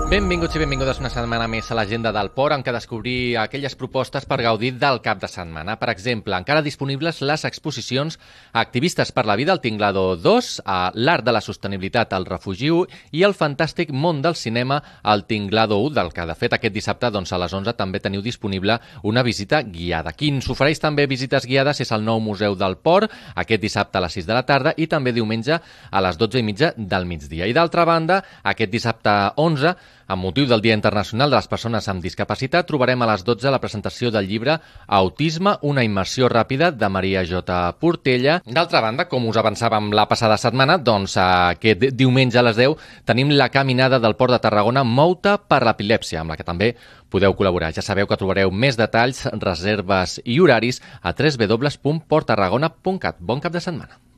Benvinguts i benvingudes una setmana més a l'Agenda del Port, en què descobrir aquelles propostes per gaudir del cap de setmana. Per exemple, encara disponibles les exposicions Activistes per la vida al Tinglado 2, l'Art de la Sostenibilitat al Refugi 1 i el Fantàstic Món del Cinema al Tinglado 1, del que, de fet, aquest dissabte a les 11 també teniu disponible una visita guiada. Qui ens ofereix també visites guiades és el nou Museu del Port, aquest dissabte a les 6 de la tarda i també diumenge a les 12:30 del migdia. I d'altra banda, aquest dissabte 11, amb motiu del Dia Internacional de les Persones amb Discapacitat, trobarem a les 12 la presentació del llibre Autisme, una immersió ràpida de Maria J. Portella. D'altra banda, com us avançàvem la passada setmana, doncs aquest diumenge a les 10 tenim la caminada del Port de Tarragona Mou-te per l'Epilèpsia, amb la que també podeu col·laborar. Ja sabeu que trobareu més detalls, reserves i horaris a www.porttarragona.cat. Bon cap de setmana.